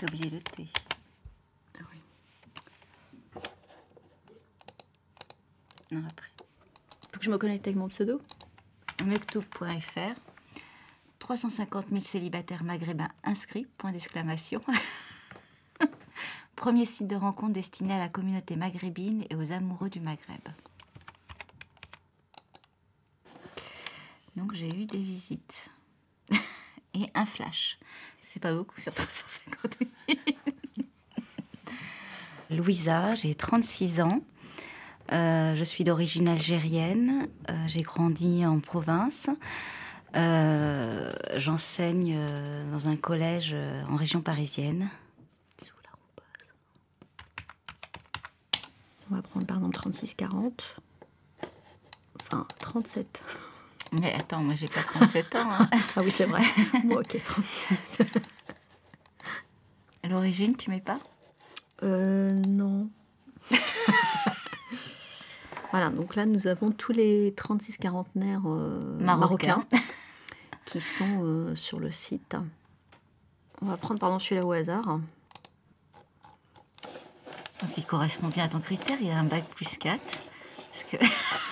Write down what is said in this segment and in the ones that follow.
T'as oublié le T. Ah oui. Non, après. Faut que je me connecte avec mon pseudo. Mektoub.fr. 350 000 célibataires maghrébins inscrits, point d'exclamation. Premier site de rencontre destiné à la communauté maghrébine et aux amoureux du Maghreb. Donc j'ai eu des visites. Et un flash. C'est pas beaucoup sur 350 000. Louisa, j'ai 36 ans. Je suis d'origine algérienne. J'ai grandi en province. J'enseigne dans un collège en région parisienne. On va prendre par exemple 36-40. Enfin, 37. Mais attends, moi j'ai pas 37 ans. Hein. Ah oui, c'est vrai. Bon, ok, 36. L'origine, tu mets pas ? Non. Voilà, donc là, nous avons tous les 36 quarantenaires marocains qui sont sur le site. On va prendre, pardon, celui-là au hasard. Donc il correspond bien à ton critère, il a un bac plus 4. Parce que...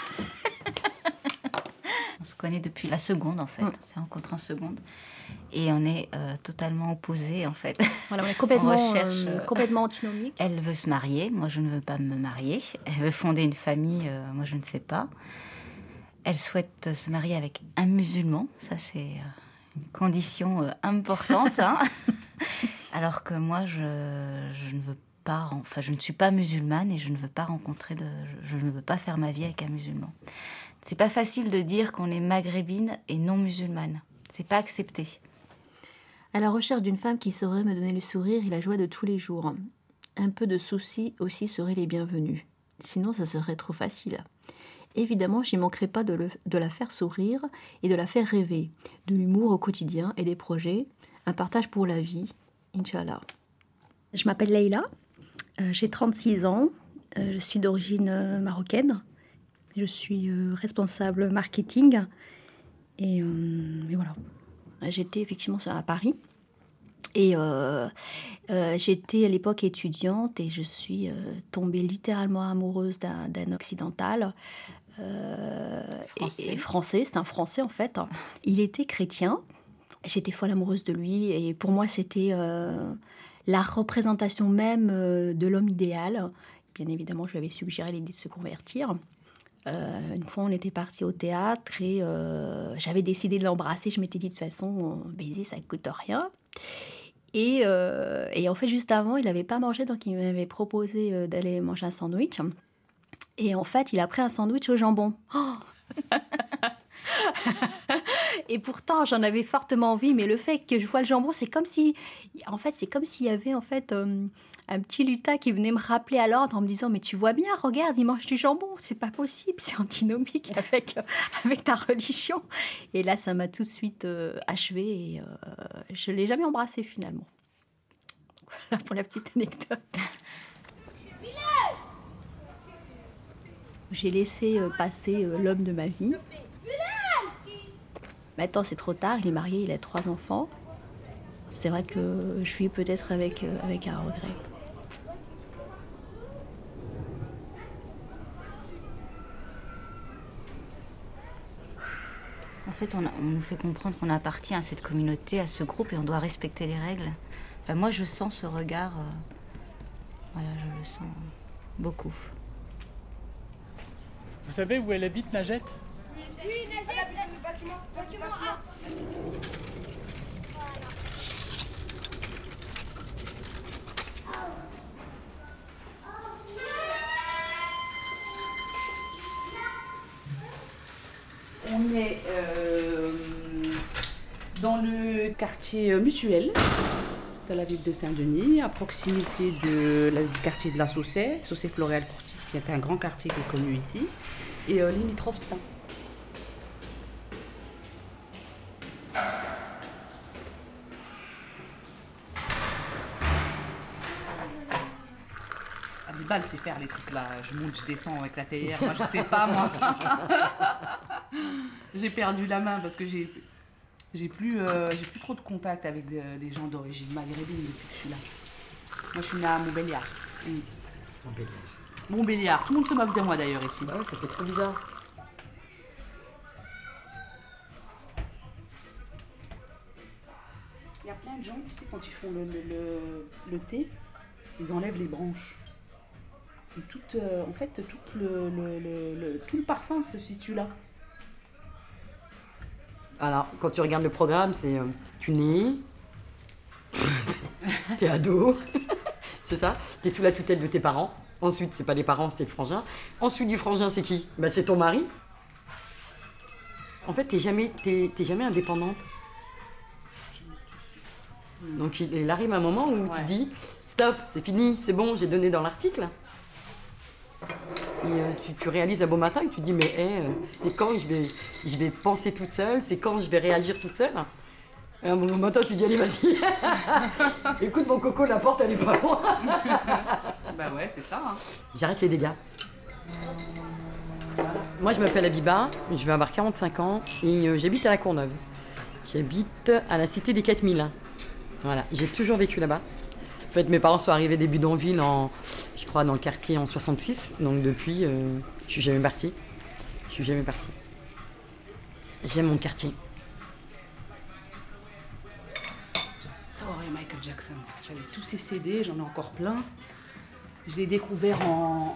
On se connaît depuis la seconde, en fait. On s'est rencontrés en seconde. Et on est totalement opposés, en fait. Voilà, on est complètement, complètement antinomiques. Elle veut se marier, moi je ne veux pas me marier. Elle veut fonder une famille, moi je ne sais pas. Elle souhaite se marier avec un musulman, ça c'est une condition importante. Hein. Alors que moi je ne veux pas, enfin je ne suis pas musulmane et je ne veux pas je ne veux pas faire ma vie avec un musulman. C'est pas facile de dire qu'on est maghrébine et non musulmane. C'est pas accepté. À la recherche d'une femme qui saurait me donner le sourire et la joie de tous les jours. Un peu de soucis aussi seraient les bienvenus. Sinon, ça serait trop facile. Évidemment, j'y manquerai pas de la faire sourire et de la faire rêver. De l'humour au quotidien et des projets. Un partage pour la vie. Inch'Allah. Je m'appelle Leïla. J'ai 36 ans. Je suis d'origine marocaine. Je suis responsable marketing. Et voilà. J'étais effectivement à Paris. Et j'étais à l'époque étudiante et je suis tombée littéralement amoureuse d'un occidental. Français. Et français, c'est un Français en fait. Il était chrétien. J'étais folle amoureuse de lui et pour moi c'était la représentation même de l'homme idéal. Bien évidemment, je lui avais suggéré l'idée de se convertir. Une fois, on était partis au théâtre et j'avais décidé de l'embrasser. Je m'étais dit, de toute façon, baiser, ça ne coûte rien. Et en fait, juste avant, il n'avait pas mangé, donc il m'avait proposé d'aller manger un sandwich. Et en fait, il a pris un sandwich au jambon. Oh et pourtant, j'en avais fortement envie, mais le fait que je vois le jambon, c'est comme si... En fait, c'est comme s'il y avait en fait un petit lutin qui venait me rappeler à l'ordre en me disant « Mais tu vois bien, regarde, il mange du jambon, c'est pas possible, c'est antinomique avec ta religion. » Et là, ça m'a tout de suite achevée et je ne l'ai jamais embrassé finalement. Voilà pour la petite anecdote. J'ai laissé passer l'homme de ma vie. Maintenant, c'est trop tard, il est marié, il a 3 enfants. C'est vrai que je suis peut-être avec un regret. En fait, on nous fait comprendre qu'on appartient à cette communauté, à ce groupe, et on doit respecter les règles. Enfin, moi, je sens ce regard. Voilà, je le sens beaucoup. Vous savez où elle habite, Najette ? Oui, Najette, le bâtiment A. On est dans le quartier mutuel de la ville de Saint-Denis, à proximité du quartier de la Saussay Floréal-Courtier, qui est un grand quartier qui est connu ici, et limitrophe Stein. Balle, c'est faire les trucs là, je monte, je descends avec la théière, moi je sais pas moi. J'ai perdu la main parce que j'ai plus trop de contact avec des gens d'origine maghrébine depuis que je suis là. Moi, je suis née à Montbéliard. Montbéliard. Montbéliard. Tout le monde se moque de moi d'ailleurs ici. Ouais, ça fait trop bizarre. Il y a plein de gens, tu sais, quand ils font le thé, ils enlèvent les branches. Et en fait, tout le parfum se situe là. Alors, quand tu regardes le programme, c'est tu nais, t'es ado, c'est ça, t'es sous la tutelle de tes parents. Ensuite, c'est pas les parents, c'est le frangin. Ensuite, du frangin, c'est qui? Bah, c'est ton mari. En fait, t'es jamais indépendante. Donc, il arrive un moment où tu dis stop, c'est fini, c'est bon, j'ai donné dans l'article. Et tu réalises un beau matin et tu te dis mais c'est quand je vais penser toute seule, c'est quand je vais réagir toute seule. Et un bon matin tu dis allez vas-y, écoute mon coco, la porte elle est pas loin. Bah ouais, c'est ça. Hein. J'arrête les dégâts. Moi je m'appelle Abiba, je vais avoir 45 ans et j'habite à La Courneuve. J'habite à la cité des 4000. Voilà, j'ai toujours vécu là-bas. En fait, mes parents sont arrivés des bidonvilles je crois, dans le quartier en 66. Donc depuis, je suis jamais partie. J'aime mon quartier. J'adorais Michael Jackson. J'avais tous ses CD, j'en ai encore plein. Je l'ai découvert en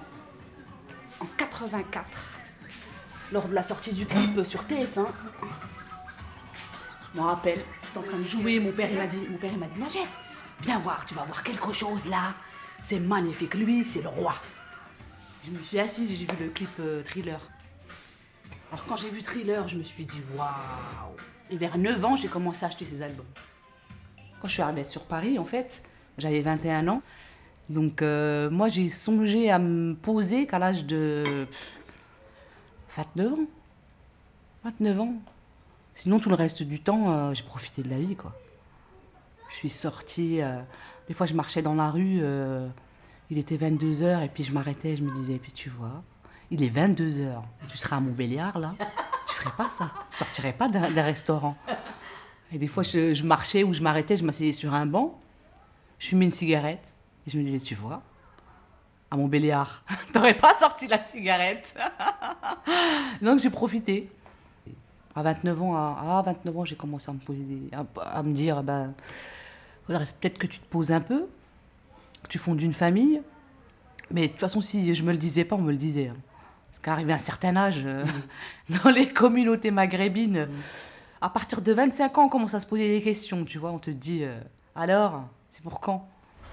84, lors de la sortie du clip sur TF1. Je me rappelle, j'étais en train de jouer, mon père il m'a dit, Najette, viens voir, tu vas voir quelque chose là. C'est magnifique, lui, c'est le roi. Je me suis assise et j'ai vu le clip Thriller. Alors quand j'ai vu Thriller, je me suis dit waouh. Et vers 9 ans, j'ai commencé à acheter ses albums. Quand je suis arrivée sur Paris, en fait, j'avais 21 ans. Donc moi, j'ai songé à me poser qu'à l'âge de 29 ans. 29 ans. Sinon, tout le reste du temps, j'ai profité de la vie, quoi. Je suis sortie, des fois je marchais dans la rue, il était 22h et puis je m'arrêtais, je me disais, puis tu vois, il est 22h, tu seras à Montbéliard là, tu ferais pas ça, tu sortirais pas d'un restaurant. Et des fois je marchais ou je m'arrêtais, je m'asseyais sur un banc, je fumais une cigarette et je me disais, tu vois, à Montbéliard, t'aurais pas sorti la cigarette. Donc j'ai profité. À 29 ans, j'ai commencé à me dire, faudrait peut-être que tu te poses un peu, que tu fondes une famille. Mais de toute façon, si je me le disais pas, on me le disait. Hein. Parce qu'arrivé à un certain âge, dans les communautés maghrébines, à partir de 25 ans, on commence à se poser des questions, tu vois. On te dit, alors, c'est pour quand ?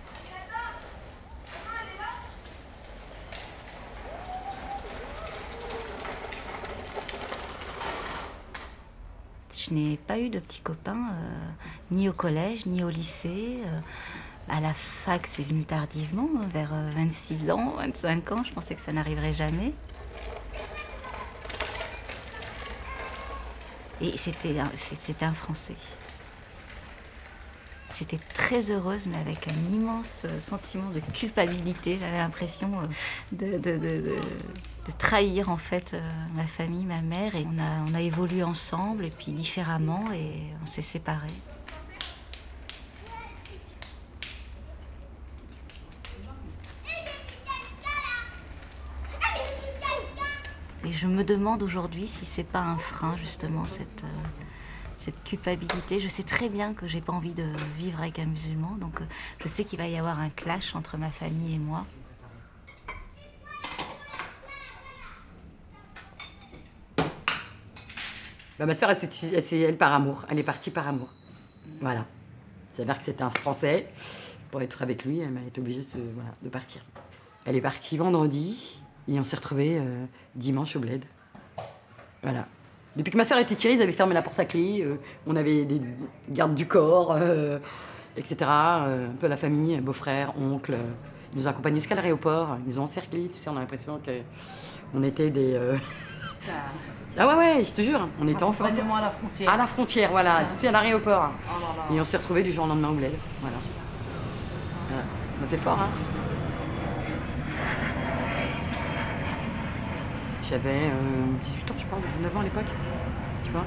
Je n'ai pas eu de petits copains, ni au collège, ni au lycée. À la fac, c'est venu tardivement, vers 26 ans, 25 ans. Je pensais que ça n'arriverait jamais. Et c'était un Français. J'étais très heureuse, mais avec un immense sentiment de culpabilité. J'avais l'impression de trahir en fait ma famille, ma mère. Et on a évolué ensemble, et puis différemment, et on s'est séparés. Et je me demande aujourd'hui si c'est pas un frein, justement, cette culpabilité. Je sais très bien que j'ai pas envie de vivre avec un musulman, donc je sais qu'il va y avoir un clash entre ma famille et moi. Ma sœur, elle par amour. Elle est partie par amour. Voilà. C'est-à-dire que c'était un Français. Pour être avec lui, elle est obligée de partir. Elle est partie vendredi et on s'est retrouvés dimanche au bled. Voilà. Depuis que ma sœur était tirée, ils avaient fermé la porte à clé. On avait des gardes du corps, etc. Un peu la famille, beau-frère, oncle. Ils nous ont accompagnés jusqu'à l'aéroport. Ils nous ont encerclés. Tu sais, on a l'impression qu'on était des... Ah ouais, je te jure, on était enfants. À la frontière. À la frontière, voilà, tu sais, à l'aéroport. Oh là là. Et on s'est retrouvés du jour au lendemain au bled. Voilà. On a fait fort, hein. J'avais 18 ans, je crois, 19 ans à l'époque. Tu vois ?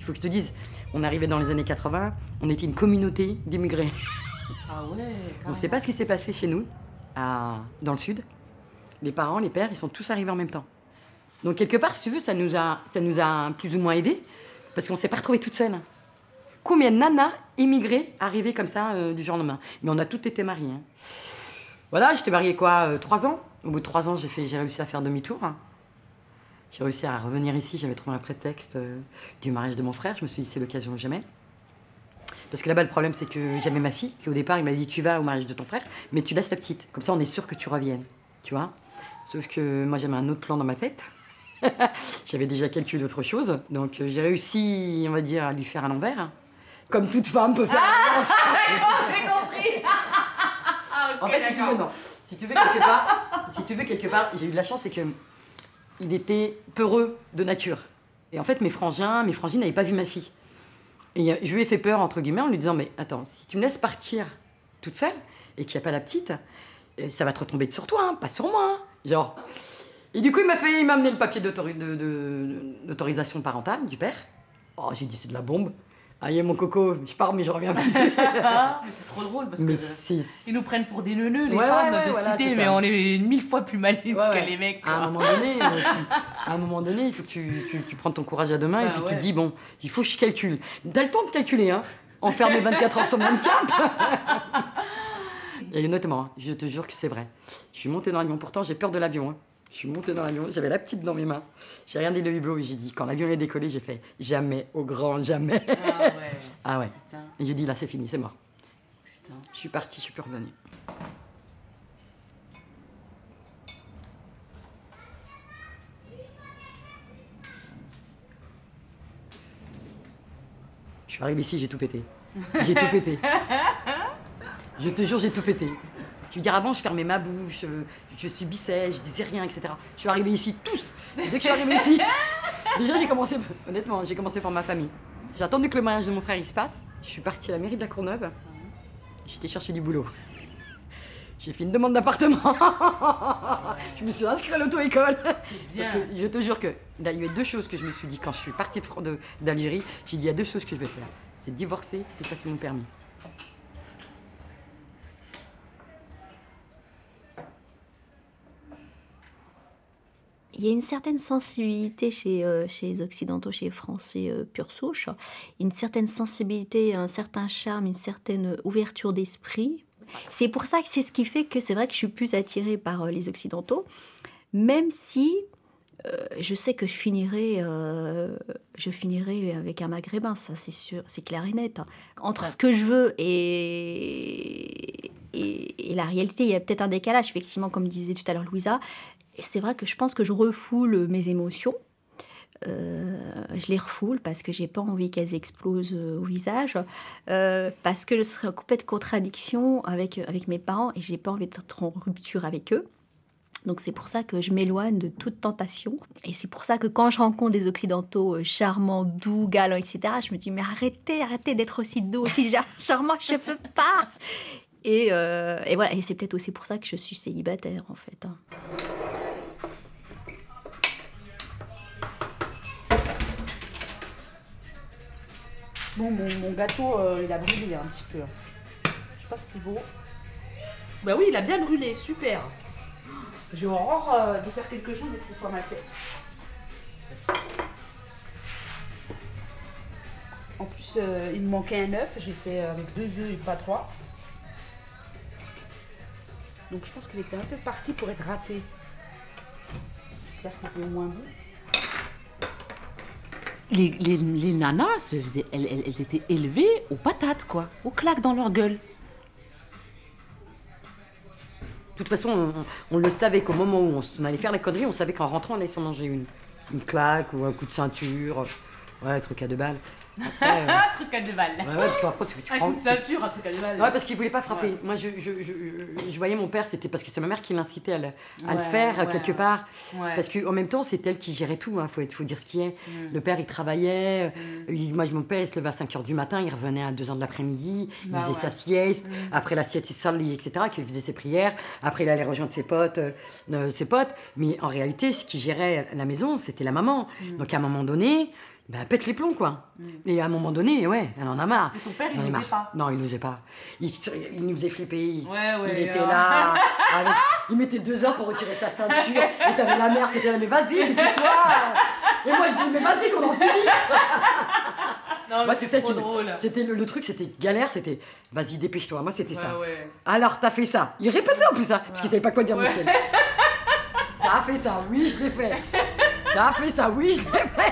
faut que je te dise, on arrivait dans les années 80, on était une communauté d'immigrés. Ah ouais. On ne sait pas ce qui s'est passé chez nous, dans le sud. Les parents, les pères, ils sont tous arrivés en même temps. Donc quelque part, si tu veux, ça nous a plus ou moins aidés, parce qu'on ne s'est pas retrouvés toutes seules. Combien de nanas immigrées arrivaient comme ça du jour au lendemain? Mais on a toutes été mariées. Hein. Voilà, j'étais mariée 3 ans. Au bout de 3 ans, j'ai réussi à faire demi-tour. Hein. J'ai réussi à revenir ici, j'avais trouvé un prétexte du mariage de mon frère. Je me suis dit, c'est l'occasion ou jamais. Parce que là-bas, le problème, c'est que j'avais ma fille, qui au départ, il m'a dit, tu vas au mariage de ton frère, mais tu laisses la petite. Comme ça, on est sûr que tu reviennes. Tu vois? Sauf que moi, j'avais un autre plan dans ma tête. J'avais déjà calculé autre chose. Donc, j'ai réussi, on va dire, à lui faire à l'envers. Comme toute femme peut faire à l'envers. J'ai compris. En fait, si tu veux, quelque part, j'ai eu de la chance, c'est que il était peureux de nature. Et en fait, mes frangines n'avaient pas vu ma fille. Et je lui ai fait peur, entre guillemets, en lui disant, mais attends, si tu me laisses partir toute seule, et qu'il n'y a pas la petite, ça va te retomber sur toi, hein, pas sur moi. Hein. Genre. Et du coup, il m'a amené le papier d'autorisation parentale du père. Oh, j'ai dit, c'est de la bombe. Aïe, mon coco, je pars, mais je reviens plus. Mais c'est trop drôle parce qu'ils nous prennent pour des neuneux, les femmes de voilà, cité, mais on est 1000 fois plus malines que les mecs. À un moment donné, il faut que tu prennes ton courage à deux mains et puis tu te dis, bon, il faut que je calcule. T'as le temps de calculer, hein. Enfermé 24 heures sur 24. Et notamment, je te jure que c'est vrai. Je suis montée dans l'avion, pourtant j'ai peur de l'avion. Hein. Je suis montée dans l'avion, j'avais la petite dans mes mains. J'ai regardé le hublot et j'ai dit, quand l'avion est décollé, j'ai fait jamais, au grand jamais. Ah ouais. Ah ouais. Putain. Et j'ai dit, là, c'est fini, c'est mort. Putain. Je suis partie, je suis plus revenue. Je suis arrivée ici, j'ai tout pété. J'ai tout pété. Je te jure, j'ai tout pété. Je veux dire, avant, je fermais ma bouche, je subissais, je disais rien, etc. Je suis arrivée ici, tous. Et dès que je suis arrivée ici, déjà, j'ai commencé par ma famille. J'ai attendu que le mariage de mon frère il se passe. Je suis partie à la mairie de la Courneuve. J'étais chercher du boulot. J'ai fait une demande d'appartement. Je me suis inscrite à l'auto-école. Parce que je te jure que là, il y avait 2 choses que je me suis dit quand je suis partie d'Algérie. J'ai dit, il y a 2 choses que je vais faire. C'est divorcer et passer mon permis. Il y a une certaine sensibilité chez les Occidentaux, chez les Français pure souche, une certaine sensibilité, un certain charme, une certaine ouverture d'esprit. C'est pour ça que c'est ce qui fait que c'est vrai que je suis plus attirée par les Occidentaux, même si je sais que je finirai avec un Maghrébin, ça c'est sûr, c'est clair et net. Entre ce que je veux et la réalité, il y a peut-être un décalage, effectivement, comme disait tout à l'heure Louisa. C'est vrai que je pense que je refoule mes émotions. Je les refoule parce que j'ai pas envie qu'elles explosent au visage, parce que je serais en complète contradiction avec mes parents et j'ai pas envie d'être en rupture avec eux. Donc c'est pour ça que je m'éloigne de toute tentation. Et c'est pour ça que quand je rencontre des Occidentaux charmants, doux, galants, etc., je me dis, mais arrêtez d'être aussi doux, aussi charmant, je peux pas. Et voilà, et c'est peut-être aussi pour ça que je suis célibataire, en fait. Bon, mon gâteau, il a brûlé un petit peu. Je sais pas ce qu'il vaut. Bah oui, il a bien brûlé, super. J'ai horreur de faire quelque chose et que ce soit ma tête. En plus, il me manquait un œuf. J'ai fait avec 2 œufs et pas 3. Donc je pense qu'il était un peu parti pour être raté. J'espère qu'il était au moins bon. Les nanas, elles étaient élevées aux patates, quoi. Aux claques dans leur gueule. De toute façon, on le savait qu'au moment où on allait faire la connerie, on savait qu'en rentrant, on allait s'en manger une claque ou un coup de ceinture. Ouais, un truc à 2 balles. Après, Un truc à 2 balles. Ouais, parce qu'après, tu Un prends... coup de ceinture, un truc à 2 balles. Ouais, parce qu'il voulait pas frapper. Ouais. Moi, je voyais mon père, c'était parce que c'est ma mère qui l'incitait à le faire quelque part. Ouais. Parce qu'en même temps, c'est elle qui gérait tout. Hein. Faut dire ce qui est. Le père, il travaillait. Mon père, il se levait à 5h du matin. Il revenait à 2h de l'après-midi. Il faisait sa sieste. Après la sieste, il s'allait, etc. Il faisait ses prières. Après, il allait rejoindre ses potes. Mais en réalité, ce qui gérait la maison, c'était la maman. Donc, à un moment donné... Ben, pète les plombs, quoi. Et à un moment donné, ouais, elle en a marre. Et ton père, il Elle en a n'osait marre. pas. Non, il n'osait pas. Il nous faisait flipper. Il était ouais. là. Il mettait 2 heures pour retirer sa ceinture. Et t'avais la mère qui était là, mais vas-y, dépêche-toi. Et moi, je dis, mais vas-y, qu'on en finisse. Non, Moi, c'est ça qui drôle. C'était le truc, c'était galère, c'était vas-y, dépêche-toi. Moi, c'était ça. Ouais. Alors, t'as fait ça. Il répétait en plus, hein, parce qu'il savait pas quoi dire, Mousquet. T'as fait ça, oui, je l'ai fait. T'as fait ça, oui, je l'ai fait.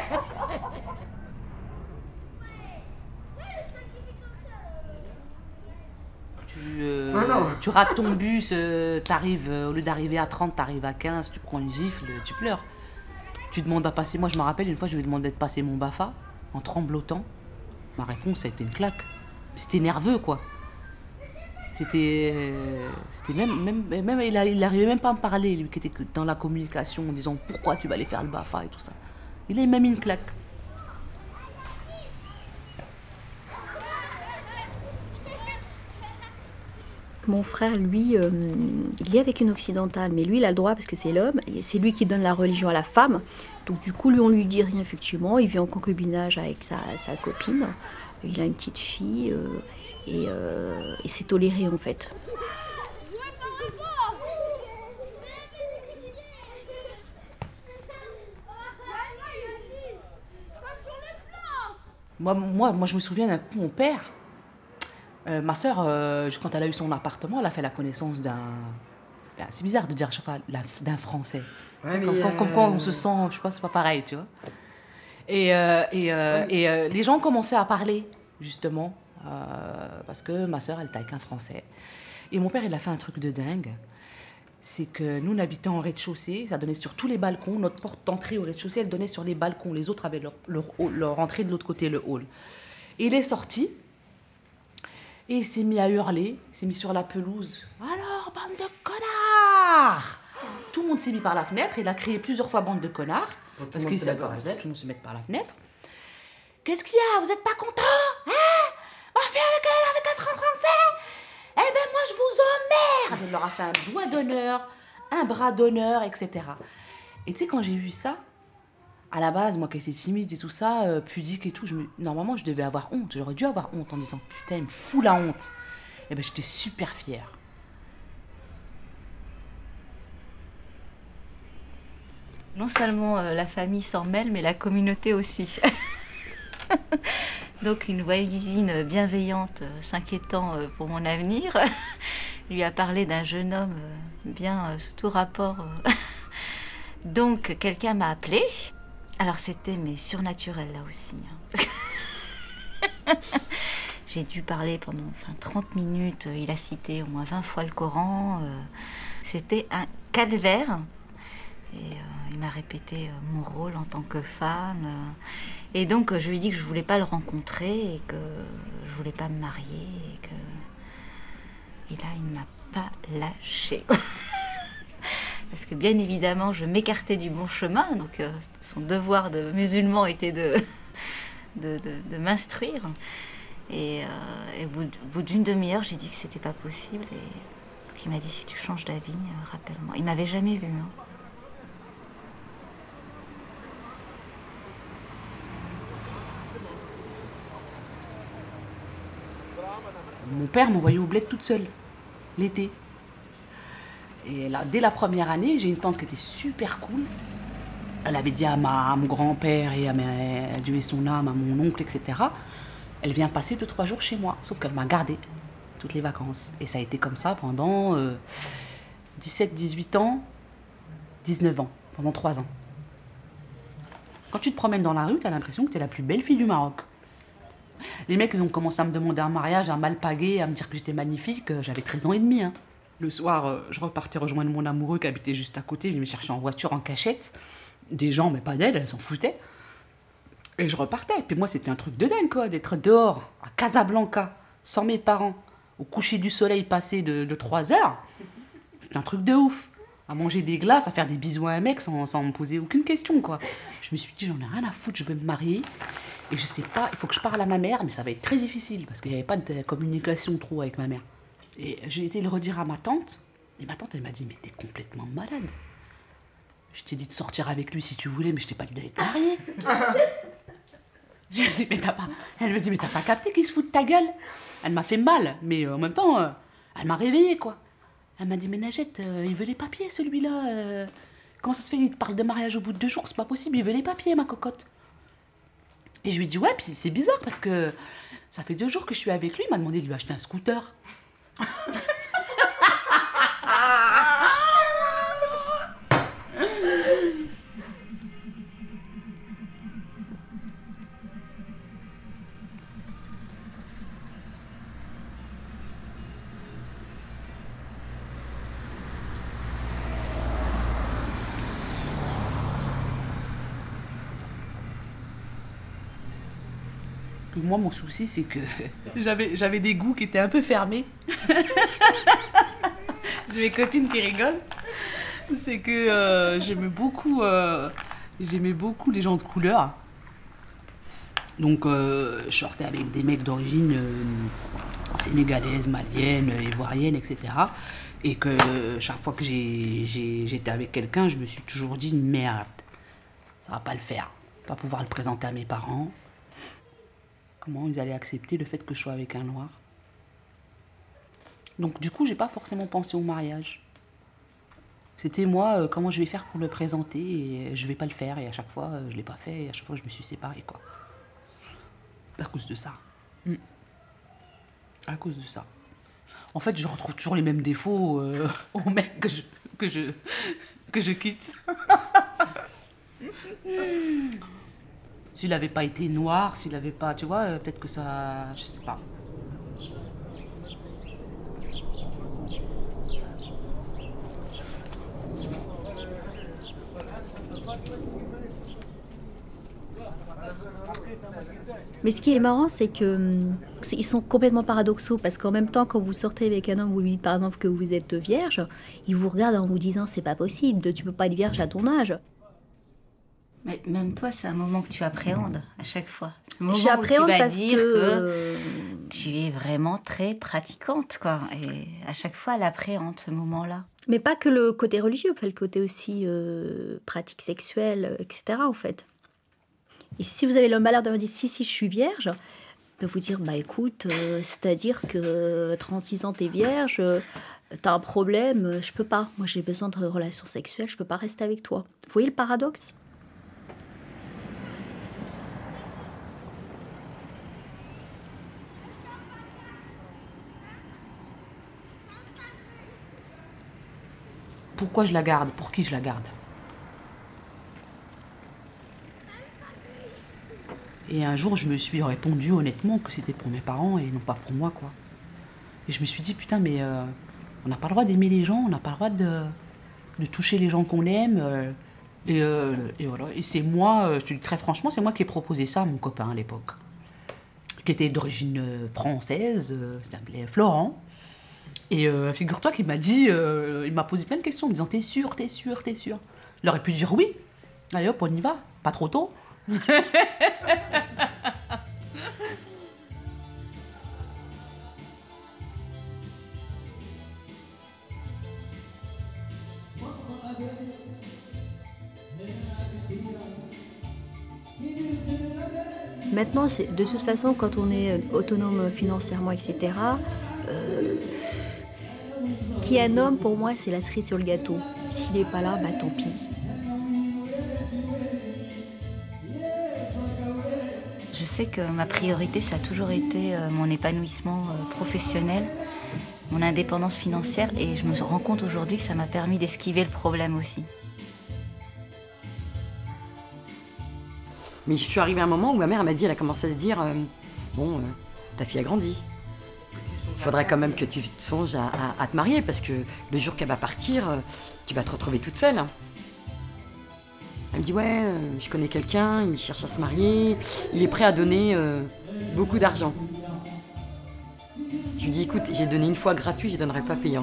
Tu rates ton bus, t'arrives, au lieu d'arriver à 30, t'arrives à 15, tu prends une gifle, tu pleures. Tu demandes à passer, moi je me rappelle une fois, je lui ai demandé de passer mon BAFA en tremblotant. Ma réponse a été une claque. C'était nerveux, quoi. C'était même il arrivait même pas à me parler, lui qui était dans la communication, en disant pourquoi tu vas aller faire le BAFA et tout ça. Il a même mis une claque. Mon frère, lui, il est avec une occidentale, mais lui, il a le droit parce que c'est l'homme, et c'est lui qui donne la religion à la femme. Donc du coup, lui, on lui dit rien, effectivement. Il vit en concubinage avec sa copine. Il a une petite fille, et c'est toléré, en fait. Moi, je me souviens d'un coup, mon père, ma sœur, quand elle a eu son appartement, elle a fait la connaissance d'un... C'est bizarre de dire, je sais pas, d'un Français. Ouais, Comme quoi on se sent, je sais pas, c'est pas pareil, tu vois. Et les gens commençaient à parler, justement, parce que ma sœur, elle était avec un Français. Et mon père, il a fait un truc de dingue. C'est que nous, on habitait en rez-de-chaussée, ça donnait sur tous les balcons. Notre porte d'entrée au rez-de-chaussée, elle donnait sur les balcons. Les autres avaient leur entrée de l'autre côté, le hall. Et il est sorti, et il s'est mis à hurler, il s'est mis sur la pelouse. « Alors, bande de connards !» Tout le monde s'est mis par la fenêtre, il a crié plusieurs fois « bande de connards !» Parce qu'il se met par la fenêtre. Tout le monde se met par la fenêtre. « Qu'est-ce qu'il y a? Vous êtes pas contents? Hein? Ma fille avec un franc français? Eh ben moi je vous emmerde !» Il leur a fait un doigt d'honneur, un bras d'honneur, etc. Et tu sais, quand j'ai vu ça, à la base, moi qui étais timide et tout ça, pudique et tout, normalement je devais avoir honte. J'aurais dû avoir honte en disant putain, il me fout la honte. Et ben j'étais super fière. Non seulement la famille s'en mêle, mais la communauté aussi. Donc une voisine bienveillante, s'inquiétant pour mon avenir, lui a parlé d'un jeune homme bien sous tout rapport. Donc quelqu'un m'a appelée. Alors c'était surnaturel là aussi. J'ai dû parler pendant 30 minutes. Il a cité au moins 20 fois le Coran. C'était un calvaire. Et il m'a répété mon rôle en tant que femme. Et donc je lui ai dit que je ne voulais pas le rencontrer et que je ne voulais pas me marier. Et là, il ne m'a pas lâché. Parce que bien évidemment, je m'écartais du bon chemin. Donc son devoir de musulman était de m'instruire. Et au bout d'une demi-heure, j'ai dit que c'était pas possible. Et puis il m'a dit, si tu changes d'avis, rappelle-moi. Il m'avait jamais vue. Mon père m'envoyait au bled toute seule, l'été. Et là, dès la première année, j'ai une tante qui était super cool. Elle avait dit à mon grand-père et à Dieu et son âme, à mon oncle, etc. Elle vient passer 2-3 jours chez moi, sauf qu'elle m'a gardée toutes les vacances. Et ça a été comme ça pendant 17, 18 ans, 19 ans, pendant 3 ans. Quand tu te promènes dans la rue, t'as l'impression que t'es la plus belle fille du Maroc. Les mecs, ils ont commencé à me demander un mariage, à m'alpaguer, à me dire que j'étais magnifique. J'avais 13 ans et demi. Le soir, je repartais rejoindre mon amoureux qui habitait juste à côté. Il me cherchait en voiture, en cachette. Des gens, mais pas d'elle, elle s'en foutait. Et je repartais. Puis moi, c'était un truc de dingue, quoi, d'être dehors, à Casablanca, sans mes parents, au coucher du soleil passé de 3 heures. C'était un truc de ouf. À manger des glaces, à faire des bisous à un mec sans me poser aucune question, quoi. Je me suis dit, j'en ai rien à foutre, je veux me marier. Et je sais pas, il faut que je parle à ma mère, mais ça va être très difficile, parce qu'il n'y avait pas de communication trop avec ma mère. Et j'ai été le redire à ma tante, et ma tante, elle m'a dit, mais t'es complètement malade. Je t'ai dit de sortir avec lui si tu voulais, mais je t'ai pas dit d'aller te marier. Je lui dis, mais t'as pas... Elle me dit, mais t'as pas capté qu'il se fout de ta gueule? Elle m'a fait mal, mais en même temps, elle m'a réveillée, quoi. Elle m'a dit, mais Najette, il veut les papiers, celui-là. Comment ça se fait, il te parle de mariage au bout de 2 jours? C'est pas possible, il veut les papiers, ma cocotte. Et je lui dis, ouais, puis c'est bizarre, parce que ça fait 2 jours que je suis avec lui, il m'a demandé de lui acheter un scooter. Moi, mon souci, c'est que j'avais des goûts qui étaient un peu fermés. J'ai mes copines qui rigolent. C'est que j'aimais beaucoup les gens de couleur. Donc, je sortais avec des mecs d'origine sénégalaise, malienne, ivoirienne, etc. Et que chaque fois que j'étais avec quelqu'un, je me suis toujours dit, merde, ça va pas le faire. Pas pouvoir le présenter à mes parents. Comment ils allaient accepter le fait que je sois avec un noir. Donc du coup, j'ai pas forcément pensé au mariage. C'était moi, comment je vais faire pour le présenter, et je vais pas le faire, et à chaque fois, je l'ai pas fait, et à chaque fois, je me suis séparée, quoi. À cause de ça. À cause de ça. En fait, je retrouve toujours les mêmes défauts aux mecs que je quitte. S'il n'avait pas été noir, s'il n'avait pas... Tu vois, peut-être que ça... Je sais pas. Mais ce qui est marrant, c'est que ils sont complètement paradoxaux, parce qu'en même temps, quand vous sortez avec un homme, vous lui dites par exemple que vous êtes vierge, il vous regarde en vous disant c'est pas possible, tu peux pas être vierge à ton âge. Mais même toi, c'est un moment que tu appréhendes à chaque fois. Ce moment J'appréhende où tu vas parce dire que tu es vraiment très pratiquante, quoi. Et à chaque fois, elle appréhende ce moment-là. Mais pas que le côté religieux, le côté aussi pratique sexuelle, etc. en fait. Et si vous avez le malheur de me dire si je suis vierge, de vous dire bah écoute, c'est-à-dire que 36 ans t'es vierge, t'as un problème, je peux pas. Moi j'ai besoin de relations sexuelles, je peux pas rester avec toi. Vous voyez le paradoxe ? Pourquoi je la garde? Pour qui je la garde? Et un jour, je me suis répondu honnêtement que c'était pour mes parents et non pas pour moi, quoi. Et je me suis dit, putain, mais on n'a pas le droit d'aimer les gens, on n'a pas le droit de toucher les gens qu'on aime. Et voilà. Et c'est moi, je te dis très franchement, c'est moi qui ai proposé ça à mon copain à l'époque, qui était d'origine française, s'appelait Florent. Et figure-toi qu'il m'a dit, il m'a posé plein de questions, en me disant t'es sûr? Il aurait pu dire oui. Allez hop, on y va, pas trop tôt. Maintenant, de toute façon, quand on est autonome financièrement, etc., qui est un homme, pour moi, c'est la cerise sur le gâteau. S'il n'est pas là, bah tant pis. Je sais que ma priorité, ça a toujours été mon épanouissement professionnel, mon indépendance financière, et je me rends compte aujourd'hui que ça m'a permis d'esquiver le problème aussi. Mais je suis arrivée à un moment où ma mère m'a dit, elle a commencé à se dire, ta fille a grandi. Il faudrait quand même que tu songes à te marier, parce que le jour qu'elle va partir, tu vas te retrouver toute seule. Elle me dit, je connais quelqu'un, il cherche à se marier, il est prêt à donner beaucoup d'argent. Je lui dis, écoute, j'ai donné une fois gratuit, je ne donnerai pas payant.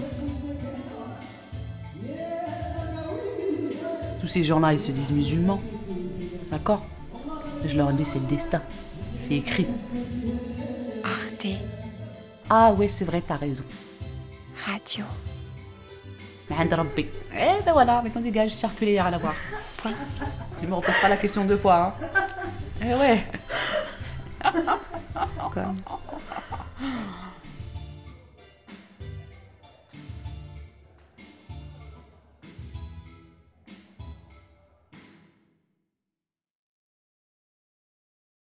Tous ces gens-là, ils se disent musulmans. D'accord? Je leur dis, c'est le destin. C'est écrit. Arte Ah ouais, c'est vrai, t'as raison. Radio. Mais Rabbi. Eh ben voilà, maintenant dégage, circulaire à la voir. Tu me reposes pas la question 2 fois, hein. Eh ouais. comme